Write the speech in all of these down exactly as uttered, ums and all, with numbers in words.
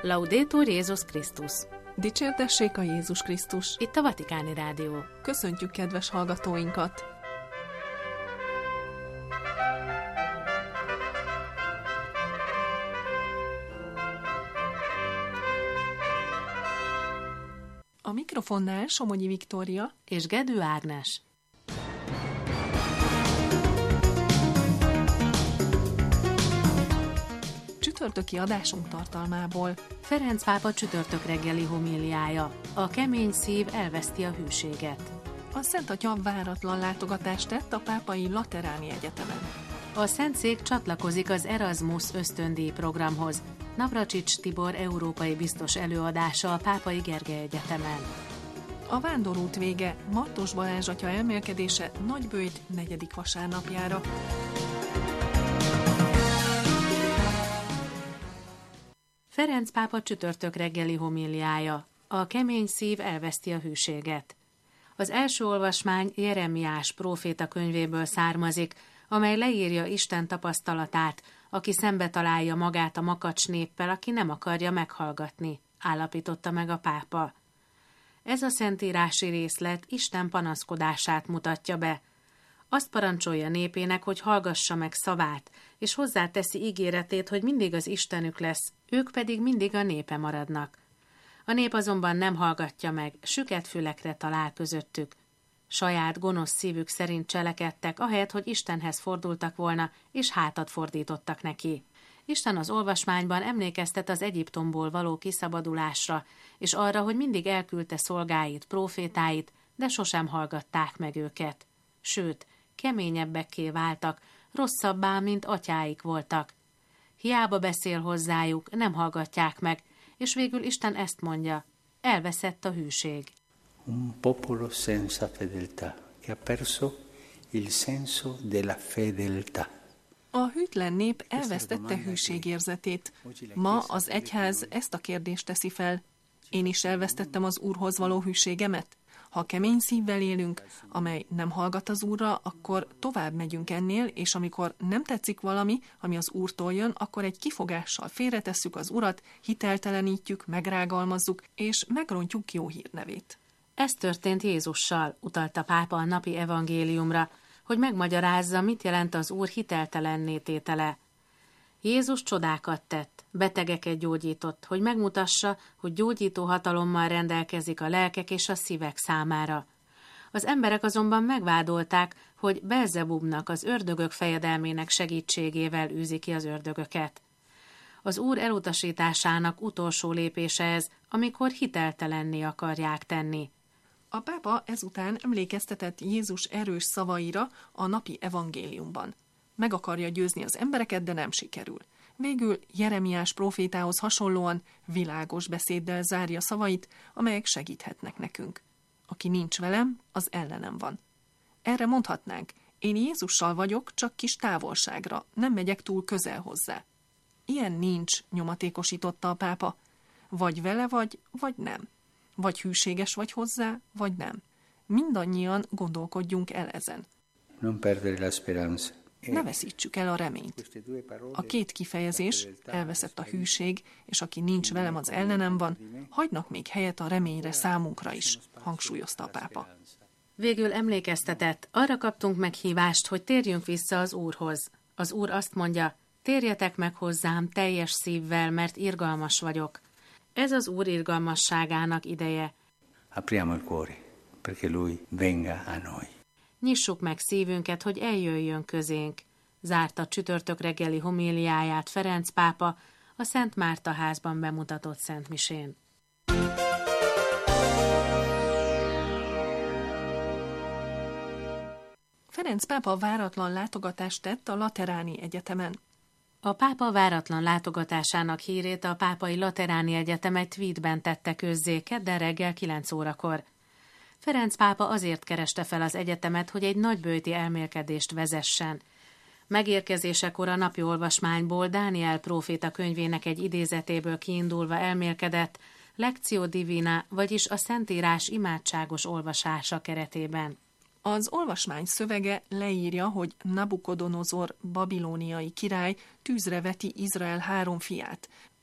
Laudetur Jézus Krisztus! Dicsértessék a Jézus Krisztus! Itt a Vatikáni Rádió. Köszöntjük kedves hallgatóinkat! A mikrofonnál Somogyi Viktória és Gedő Ágnes. Csütörtöki adásunk tartalmából. Ferenc pápa csütörtök reggeli homíliája. A kemény szív elveszti a hűséget. A Szent Atya váratlan látogatást tett a Pápai Lateráni Egyetemen. A Szentszék csatlakozik az Erasmus ösztöndíj programhoz. Navracsics Tibor európai biztos előadása a Pápai Gergely Egyetemen. A vándorút vége, Martos Balázs atya elmélkedése Nagybőjt negyedik vasárnapjára. Ferenc pápa csütörtök reggeli homíliája. A kemény szív elveszti a hűséget. Az első olvasmány Jeremiás próféta könyvéből származik, amely leírja Isten tapasztalatát, aki szembe találja magát a makacs néppel, aki nem akarja meghallgatni, állapította meg a pápa. Ez a szentírási részlet Isten panaszkodását mutatja be. Azt parancsolja népének, hogy hallgassa meg szavát, és hozzáteszi ígéretét, hogy mindig az Istenük lesz, ők pedig mindig a népe maradnak. A nép azonban nem hallgatja meg, süket fülekre talál közöttük. Saját gonosz szívük szerint cselekedtek, ahelyett, hogy Istenhez fordultak volna, és hátat fordítottak neki. Isten az olvasmányban emlékeztet az Egyiptomból való kiszabadulásra, és arra, hogy mindig elküldte szolgáit, prófétáit, de sosem hallgatták meg őket. Sőt, keményebbekké váltak, rosszabbá, mint atyáik voltak. Hiába beszél hozzájuk, nem hallgatják meg, és végül Isten ezt mondja, elveszett a hűség. Un popolo senza fedeltà, che ha perso il senso della fedeltà. A hűtlen nép elvesztette hűségérzetét. Ma az egyház ezt a kérdést teszi fel. Én is elvesztettem az Úrhoz való hűségemet? Ha kemény szívvel élünk, amely nem hallgat az Úrra, akkor tovább megyünk ennél, és amikor nem tetszik valami, ami az Úrtól jön, akkor egy kifogással félretesszük az Urat, hiteltelenítjük, megrágalmazzuk, és megrontjuk jó hírnevét. Ez történt Jézussal, utalta pápa a napi evangéliumra, hogy megmagyarázza, mit jelent az Úr hiteltelenné tétele. Jézus csodákat tett, betegeket gyógyított, hogy megmutassa, hogy gyógyító hatalommal rendelkezik a lelkek és a szívek számára. Az emberek azonban megvádolták, hogy Belzebubnak, az ördögök fejedelmének segítségével űzi ki az ördögöket. Az Úr elutasításának utolsó lépése ez, amikor hiteltelenné akarják tenni. A pápa ezután emlékeztetett Jézus erős szavaira a napi evangéliumban. Meg akarja győzni az embereket, de nem sikerül. Végül Jeremiás prófétához hasonlóan világos beszéddel zárja szavait, amelyek segíthetnek nekünk. Aki nincs velem, az ellenem van. Erre mondhatnánk, én Jézussal vagyok, csak kis távolságra, nem megyek túl közel hozzá. Ilyen nincs, nyomatékosította a pápa. Vagy vele vagy, vagy nem. Vagy hűséges vagy hozzá, vagy nem. Mindannyian gondolkodjunk el ezen. Non perdere la speranza. Ne veszítsük el a reményt. A két kifejezés, elveszett a hűség, és aki nincs velem, az ellenem van, hagynak még helyet a reményre számunkra is, hangsúlyozta a pápa. Végül emlékeztetett, arra kaptunk meghívást, hogy térjünk vissza az Úrhoz. Az Úr azt mondja, térjetek meg hozzám teljes szívvel, mert irgalmas vagyok. Ez az Úr irgalmasságának ideje. Apriamo il cuore, perché lui venga a noi. Nyissuk meg szívünket, hogy eljöjjön közénk, zárta csütörtök reggeli homíliáját Ferenc pápa a Szent Márta házban bemutatott szentmisén. Ferenc pápa váratlan látogatást tett a Lateráni Egyetemen. A pápa váratlan látogatásának hírét a Pápai Lateráni Egyetem egy tweetben tette közzé kedden reggel kilenc órakor. Ferenc pápa azért kereste fel az egyetemet, hogy egy nagybőjti elmélkedést vezessen. Megérkezésekor a napi olvasmányból Dániel próféta könyvének egy idézetéből kiindulva elmélkedett, Lectio Divina, vagyis a Szentírás imádságos olvasása keretében. Az olvasmány szövege leírja, hogy Nabukodonozor babilóniai király tűzre veti Izrael három fiát,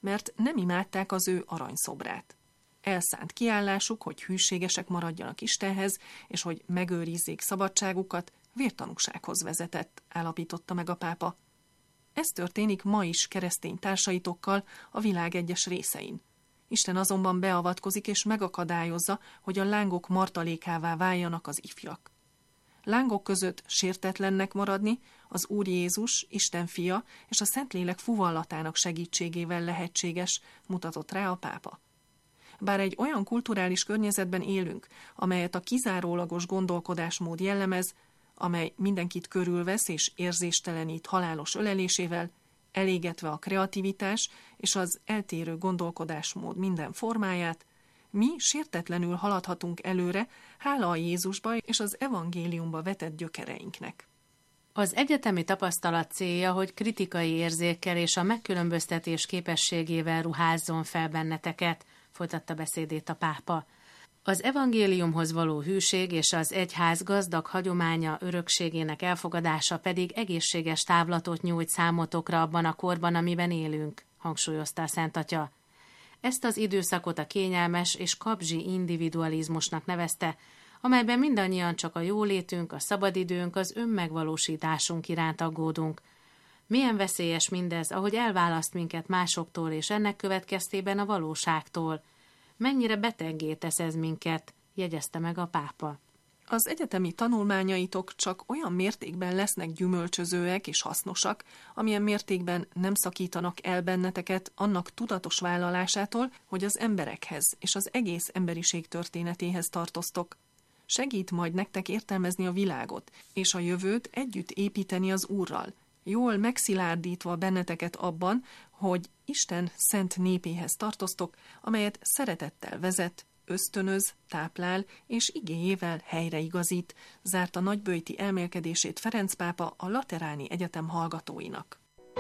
mert nem imádták az ő aranyszobrát. Elszánt kiállásuk, hogy hűségesek maradjanak Istenhez, és hogy megőrizzék szabadságukat, vértanúsághoz vezetett, állapította meg a pápa. Ez történik ma is keresztény társaitokkal a világ egyes részein. Isten azonban beavatkozik és megakadályozza, hogy a lángok martalékává váljanak az ifjak. Lángok között sértetlennek maradni az Úr Jézus, Isten fia és a Szentlélek fuvallatának segítségével lehetséges, mutatott rá a pápa. Bár egy olyan kulturális környezetben élünk, amelyet a kizárólagos gondolkodásmód jellemez, amely mindenkit körülvesz és érzéstelenít halálos ölelésével, elégetve a kreativitás és az eltérő gondolkodásmód minden formáját, mi sértetlenül haladhatunk előre, hála a Jézusba és az evangéliumba vetett gyökereinknek. Az egyetemi tapasztalat célja, hogy kritikai érzékkel és a megkülönböztetés képességével ruházzon fel benneteket, folytatta beszédét a pápa. Az evangéliumhoz való hűség és az egyház gazdag hagyománya örökségének elfogadása pedig egészséges távlatot nyújt számotokra abban a korban, amiben élünk, hangsúlyozta a Szent Atya. Ezt az időszakot a kényelmes és kapzsi individualizmusnak nevezte, amelyben mindannyian csak a jólétünk, a szabadidőnk, az önmegvalósításunk iránt aggódunk. Milyen veszélyes mindez, ahogy elválaszt minket másoktól és ennek következtében a valóságtól. Mennyire beteggé tesz ez minket, jegyezte meg a pápa. Az egyetemi tanulmányaitok csak olyan mértékben lesznek gyümölcsözőek és hasznosak, amilyen mértékben nem szakítanak el benneteket annak tudatos vállalásától, hogy az emberekhez és az egész emberiség történetéhez tartoztok. Segít majd nektek értelmezni a világot, és a jövőt együtt építeni az Úrral, jól megszilárdítva benneteket abban, hogy Isten szent népéhez tartoztok, amelyet szeretettel vezet, ösztönöz, táplál és igéjével helyreigazít, zárta nagyböjti elmélkedését Ferenc pápa a Lateráni Egyetem hallgatóinak.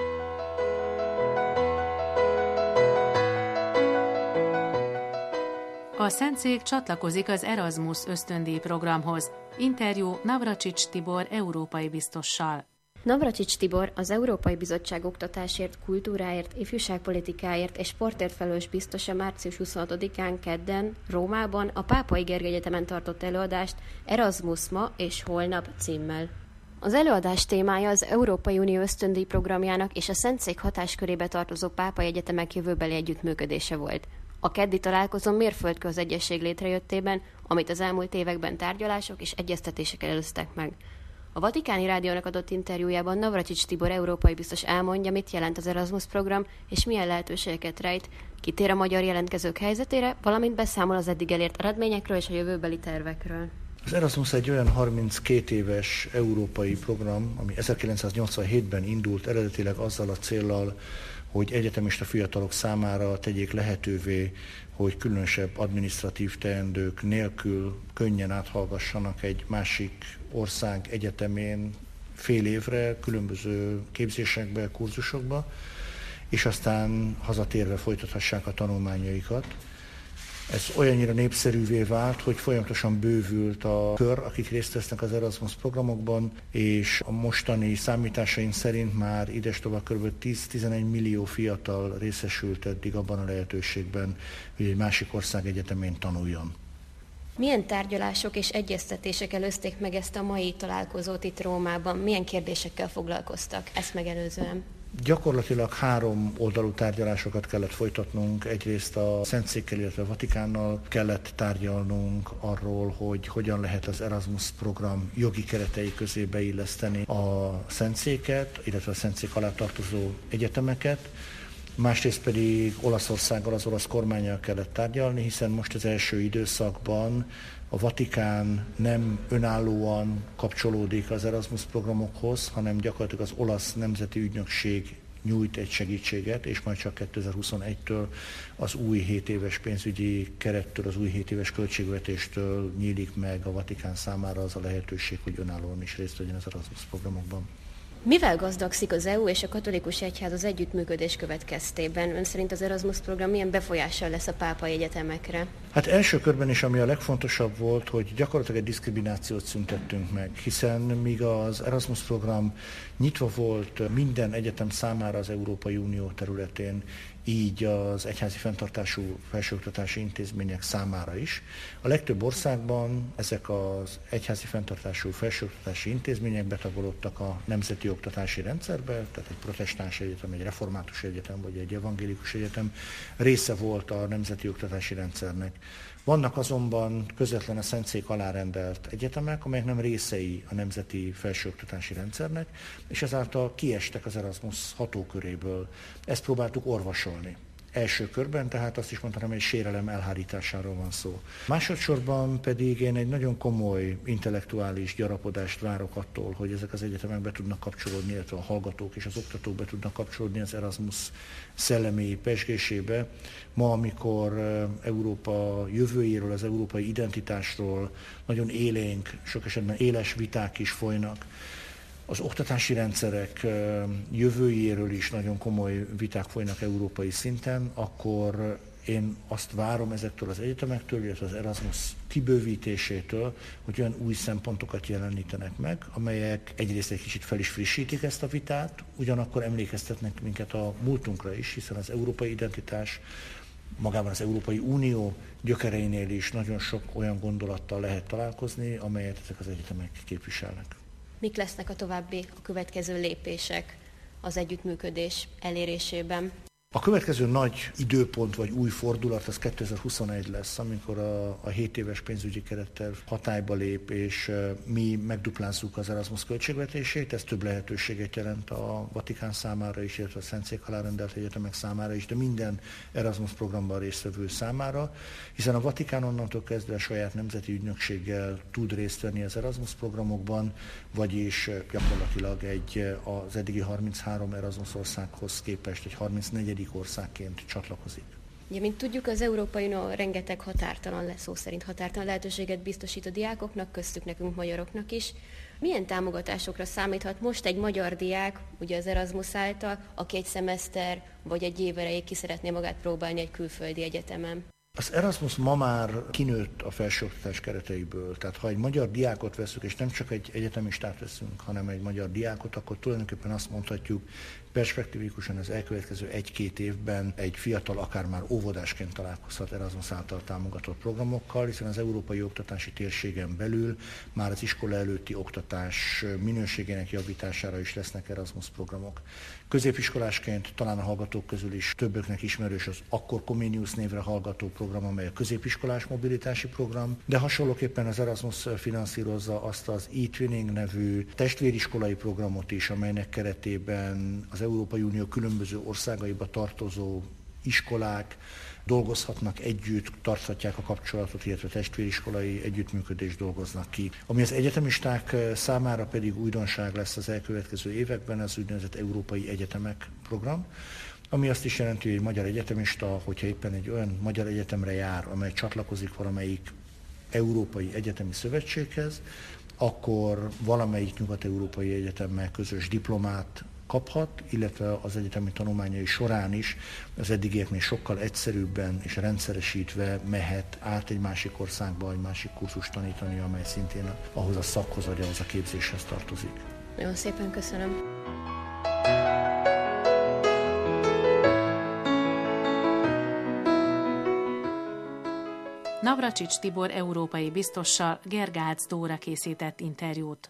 A Szentszék csatlakozik az Erasmus ösztöndíj programhoz. Interjú Navracsics Tibor európai biztossal. Navracsics Tibor az Európai Bizottság oktatásért, kultúráért, ifjúságpolitikáért és sportért felelős biztosa március huszonhatodikán kedden Rómában a Pápai Gergely Egyetemen tartott előadást Erasmus ma és holnap címmel. Az előadás témája az Európai Unió ösztöndíj programjának és a Szentszék hatáskörébe tartozó pápai egyetemek jövőbeli együttműködése volt. A keddi találkozón mérföldkő egyesség létrejöttében, amit az elmúlt években tárgyalások és egyeztetések előztek meg. A Vatikáni Rádiónak adott interjújában Navracsics Tibor európai biztos elmondja, mit jelent az Erasmus program, és milyen lehetőségeket rejt, kitér a magyar jelentkezők helyzetére, valamint beszámol az eddig elért eredményekről és a jövőbeli tervekről. Az Erasmus egy olyan harminckét éves európai program, ami ezerkilencszáznyolcvanhétben indult eredetileg azzal a céllal, hogy egyetemista fiatalok számára tegyék lehetővé, hogy különösebb adminisztratív teendők nélkül könnyen áthallgassanak egy másik ország egyetemén fél évre, különböző képzésekbe, kurzusokba, és aztán hazatérve folytathassák a tanulmányaikat. Ez olyannyira népszerűvé vált, hogy folyamatosan bővült a kör, akik részt vesznek az Erasmus programokban, és a mostani számításaink szerint már idestova kb. tíz-tizenegy millió fiatal részesült eddig abban a lehetőségben, hogy egy másik ország egyetemén tanuljon. Milyen tárgyalások és egyeztetések előzték meg ezt a mai találkozót itt Rómában? Milyen kérdésekkel foglalkoztak ezt megelőzően? Gyakorlatilag három oldalú tárgyalásokat kellett folytatnunk. Egyrészt a Szentszékkel, illetve a Vatikánnal kellett tárgyalnunk arról, hogy hogyan lehet az Erasmus program jogi keretei közé beilleszteni a Szentszéket, illetve a Szentszék alá tartozó egyetemeket. Másrészt pedig Olaszországgal, az olasz kormánnyal kellett tárgyalni, hiszen most az első időszakban a Vatikán nem önállóan kapcsolódik az Erasmus programokhoz, hanem gyakorlatilag az olasz nemzeti ügynökség nyújt egy segítséget, és majd csak kétezer-huszonegytől az új hét éves pénzügyi kerettől, az új hét éves költségvetéstől nyílik meg a Vatikán számára az a lehetőség, hogy önállóan is részt vegyen az Erasmus programokban. Mivel gazdagszik az é u és a katolikus egyház az együttműködés következtében? Ön szerint az Erasmus program milyen befolyással lesz a pápai egyetemekre? Hát első körben is, ami a legfontosabb volt, hogy gyakorlatilag egy diszkriminációt szüntettünk meg, hiszen míg az Erasmus program nyitva volt minden egyetem számára az Európai Unió területén, így az egyházi fenntartású felsőoktatási intézmények számára is. A legtöbb országban ezek az egyházi fenntartású felsőoktatási intézmények betagolódtak a nemzeti oktatási rendszerbe, tehát egy protestáns egyetem, egy református egyetem vagy egy evangélikus egyetem része volt a nemzeti oktatási rendszernek. Vannak azonban közvetlen a szentszék alá rendelt egyetemek, amelyek nem részei a nemzeti felsőoktatási rendszernek, és ezáltal kiestek az Erasmus hatóköréből. Ezt próbáltuk orvosolni. Első körben, tehát azt is mondhatom, hogy egy sérelem elhárításáról van szó. Másodszorban pedig én egy nagyon komoly intellektuális gyarapodást várok attól, hogy ezek az egyetemek be tudnak kapcsolódni, illetve a hallgatók és az oktatók be tudnak kapcsolódni az Erasmus szellemi pezsgésébe. Ma, amikor Európa jövőjéről, az európai identitásról nagyon élénk, sok esetben éles viták is folynak, az oktatási rendszerek jövőjéről is nagyon komoly viták folynak európai szinten, akkor én azt várom ezektől az egyetemektől, illetve az Erasmus kibővítésétől, hogy olyan új szempontokat jelenítenek meg, amelyek egyrészt egy kicsit fel is frissítik ezt a vitát, ugyanakkor emlékeztetnek minket a múltunkra is, hiszen az európai identitás magában az Európai Unió gyökereinél is nagyon sok olyan gondolattal lehet találkozni, amelyet ezek az egyetemek képviselnek. Mik lesznek a további, a következő lépések az együttműködés elérésében? A következő nagy időpont vagy új fordulat az kétezer-huszonegy lesz, amikor a, a hét éves pénzügyi keretterv hatályba lép, és mi megduplázzuk az Erasmus költségvetését. Ez több lehetőséget jelent a Vatikán számára is, illetve a Szentszék alá rendelt egyetemek számára is, de minden Erasmus programban résztvevő számára, hiszen a Vatikán onnantól kezdve a saját nemzeti ügynökséggel tud részt venni az Erasmus programokban, vagyis gyakorlatilag egy az eddigi harminchárom Erasmus országhoz képest egy harmincnegyedik országként csatlakozik. Ugye, mint tudjuk, az Európai Unió rengeteg határtalan, szó szerint határtalan lehetőséget biztosít a diákoknak, köztük nekünk magyaroknak is. Milyen támogatásokra számíthat most egy magyar diák, ugye az Erasmus által, aki egy szemeszter vagy egy év erejéig ki szeretné magát próbálni egy külföldi egyetemen? Az Erasmus ma már kinőtt a felsőoktatás kereteiből, tehát ha egy magyar diákot veszünk, és nem csak egy egyetemistát veszünk, hanem egy magyar diákot, akkor tulajdonképpen azt mondhatjuk, perspektívikusan az elkövetkező egy-két évben egy fiatal akár már óvodásként találkozhat Erasmus által támogatott programokkal, hiszen az európai oktatási térségen belül már az iskola előtti oktatás minőségének javítására is lesznek Erasmus programok. Középiskolásként talán a hallgatók közül is többöknek ismerős az Akkor Comenius névre hallgató program, amely a középiskolás mobilitási program, de hasonlóképpen az Erasmus finanszírozza azt az e-twinning nevű testvériskolai programot is, amelynek keretében az Európai Unió különböző országaiba tartozó iskolák dolgozhatnak együtt, tarthatják a kapcsolatot, illetve testvériskolai együttműködést dolgoznak ki. Ami az egyetemisták számára pedig újdonság lesz az elkövetkező években, az úgynevezett Európai Egyetemek program, ami azt is jelenti, hogy egy magyar egyetemista, hogyha éppen egy olyan magyar egyetemre jár, amely csatlakozik valamelyik európai egyetemi szövetséghez, akkor valamelyik nyugat-európai egyetemmel közös diplomát kaphat, illetve az egyetemi tanulmányai során is az eddigieknél sokkal egyszerűbben és rendszeresítve mehet át egy másik országba, egy másik kurzust tanítani, amely szintén ahhoz a szakhoz vagy ahhoz a képzéshez tartozik. Nagyon szépen köszönöm. Navracsics Tibor európai biztossal Gergác Dóra készített interjút.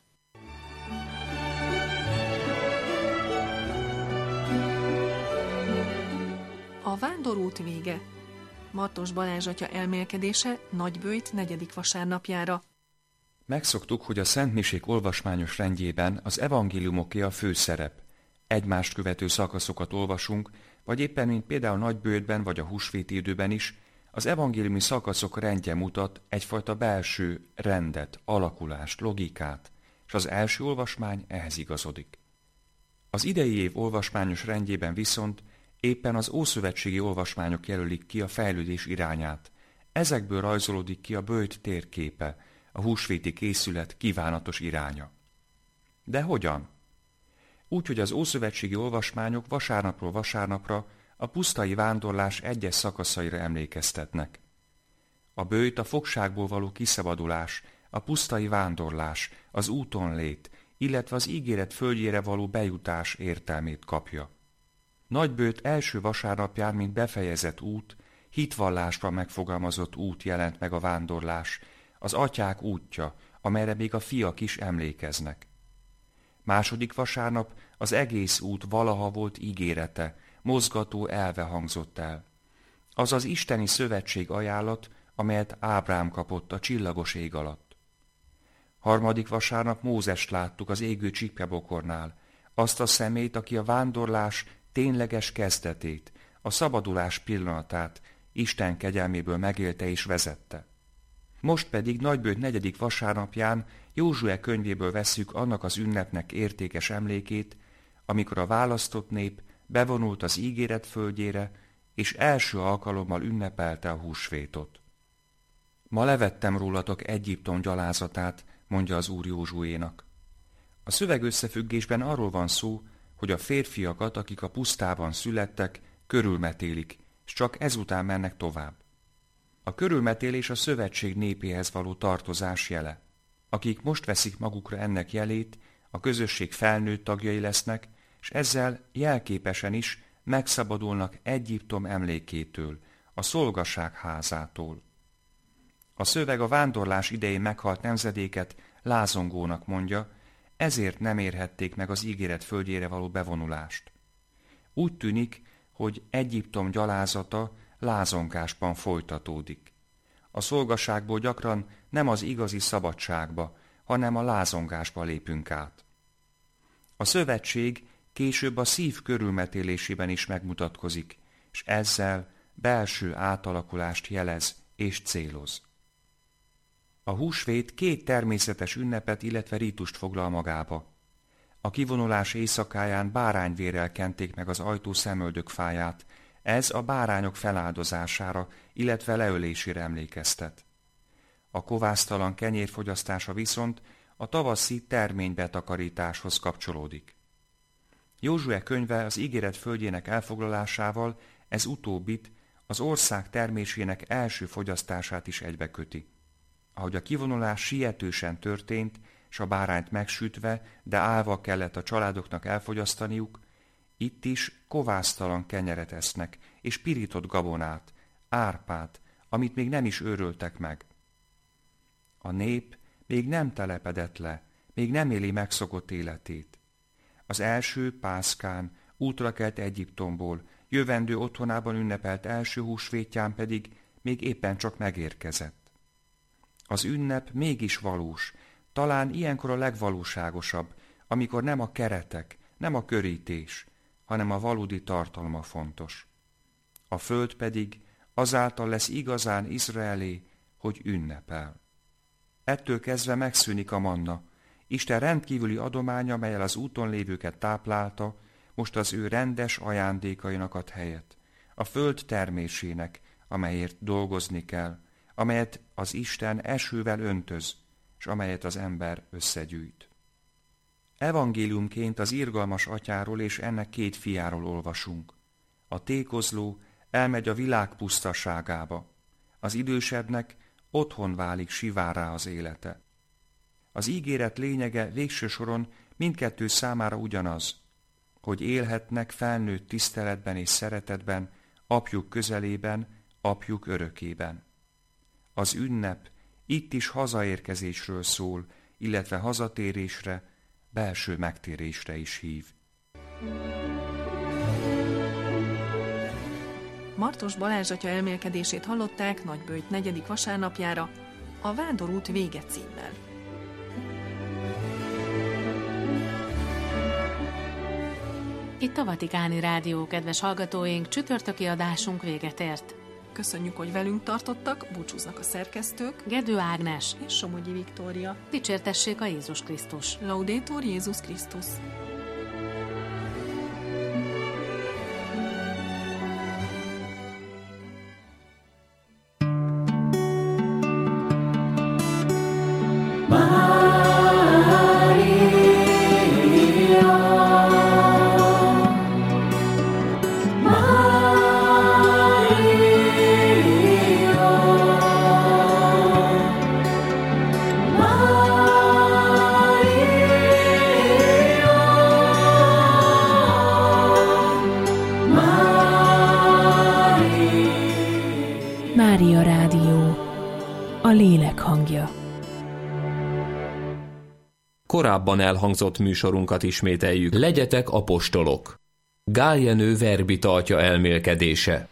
A vándorút vége. Martos Balázs atya elmélkedése Nagyböjt negyedik vasárnapjára. Megszoktuk, hogy a szentmisék olvasmányos rendjében az evangéliumoké a főszerep. Egymást követő szakaszokat olvasunk, vagy éppen, mint például Nagyböjtben vagy a húsvéti időben is, az evangéliumi szakaszok rendje mutat egyfajta belső rendet, alakulást, logikát, és az első olvasmány ehhez igazodik. Az idei év olvasmányos rendjében viszont éppen az ószövetségi olvasmányok jelölik ki a fejlődés irányát. Ezekből rajzolódik ki a böjt térképe, a húsvéti készület kívánatos iránya. De hogyan? Úgy, hogy az ószövetségi olvasmányok vasárnapról vasárnapra a pusztai vándorlás egyes szakaszaira emlékeztetnek. A böjt a fogságból való kiszabadulás, a pusztai vándorlás, az úton lét, illetve az ígéret földjére való bejutás értelmét kapja. Nagybőt első vasárnapján, mint befejezett út, hitvallásra megfogalmazott út jelent meg a vándorlás, az atyák útja, amelyre még a fiak is emlékeznek. Második vasárnap az egész út valaha volt ígérete, mozgató elve hangzott el. Az az isteni szövetség ajánlat, amelyet Ábrám kapott a csillagos ég alatt. Harmadik vasárnap Mózest láttuk az égő csipkebokornál, azt a szemét, aki a vándorlás tényleges kezdetét, a szabadulás pillanatát Isten kegyelméből megélte és vezette. Most pedig Nagybőt negyedik vasárnapján Józsué könyvéből vesszük annak az ünnepnek értékes emlékét, amikor a választott nép bevonult az ígéret földjére, és első alkalommal ünnepelte a húsvétot. Ma levettem rólatok Egyiptom gyalázatát, mondja az Úr Józsuénak. A szöveg összefüggésben arról van szó, hogy a férfiakat, akik a pusztában születtek, körülmetélik, és csak ezután mennek tovább. A körülmetélés a szövetség népéhez való tartozás jele. Akik most veszik magukra ennek jelét, a közösség felnőtt tagjai lesznek, és ezzel jelképesen is megszabadulnak Egyiptom emlékétől, a szolgaság házától. A szöveg a vándorlás idején meghalt nemzedéket lázongónak mondja, ezért nem érhették meg az ígéret földjére való bevonulást. Úgy tűnik, hogy Egyiptom gyalázata lázongásban folytatódik. A szolgaságból gyakran nem az igazi szabadságba, hanem a lázongásba lépünk át. A szövetség később a szív körülmetélésében is megmutatkozik, és ezzel belső átalakulást jelez és céloz. A húsvét két természetes ünnepet, illetve rítust foglal magába. A kivonulás éjszakáján bárányvérrel kenték meg az ajtó szemöldök fáját, ez a bárányok feláldozására, illetve leölésére emlékeztet. A kovásztalan kenyér fogyasztása viszont a tavaszi terménybetakarításhoz kapcsolódik. Józsué könyve az ígéret földjének elfoglalásával ez utóbbit, az ország termésének első fogyasztását is egybeköti. Ahogy a kivonulás sietősen történt, s a bárányt megsütve, de állva kellett a családoknak elfogyasztaniuk, itt is kovásztalan kenyeret esznek, és pirított gabonát, árpát, amit még nem is őröltek meg. A nép még nem telepedett le, még nem éli megszokott életét. Az első pászkán útra kelt Egyiptomból, jövendő otthonában ünnepelt első húsvétján pedig még éppen csak megérkezett. Az ünnep mégis valós, talán ilyenkor a legvalóságosabb, amikor nem a keretek, nem a körítés, hanem a valódi tartalma fontos. A föld pedig azáltal lesz igazán Izraelé, hogy ünnepel. Ettől kezdve megszűnik a manna. Isten rendkívüli adománya, mellyel az úton lévőket táplálta, most az ő rendes ajándékainak ad helyet. A föld termésének, amelyért dolgozni kell, amelyet az Isten esővel öntöz, és amelyet az ember összegyűjt. Evangéliumként az irgalmas atyáról és ennek két fiáról olvasunk. A tékozló elmegy a világ pusztaságába, az idősebbnek otthon válik sivárrá az élete. Az ígéret lényege végső soron mindkettő számára ugyanaz, hogy élhetnek felnőtt tiszteletben és szeretetben, apjuk közelében, apjuk örökében. Az ünnep itt is hazaérkezésről szól, illetve hazatérésre, belső megtérésre is hív. Martos Balázs atya elmélkedését hallották Nagybőjt negyedik vasárnapjára, a Vándorút vége címmel. Itt a Vatikáni Rádió, kedves hallgatóink, csütörtöki adásunk véget ért. Köszönjük, hogy velünk tartottak, búcsúznak a szerkesztők, Gedő Ágnes és Somogyi Viktória. Dicsértessék a Jézus Krisztus! Laudetur Jézus Krisztus! Mária Rádió, a lélek hangja. Korábban elhangzott műsorunkat ismételjük. Legyetek apostolok. Gál Jenő verbitartja elmélkedése.